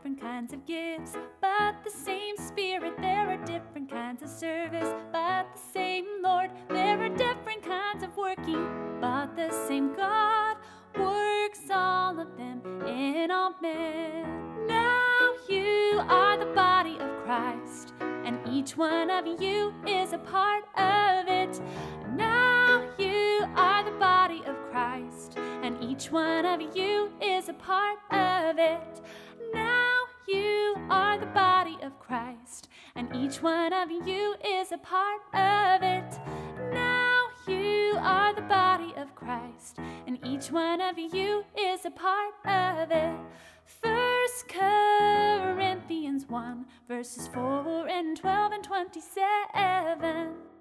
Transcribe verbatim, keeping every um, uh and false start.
different kinds of gifts, but the same Spirit. There are different kinds of service, but the same Lord. There are different kinds of working, but the same God works all of them in all men. Now you are the body of Christ, and each one of you is a part of it. Now you are the body of Christ, and each one of you is a part of it. Now you are the body of Christ, and each one of you is a part of it. Now you are the body of Christ, and each one of you is a part of it. First Corinthians one, verses four and twelve and twenty-seven.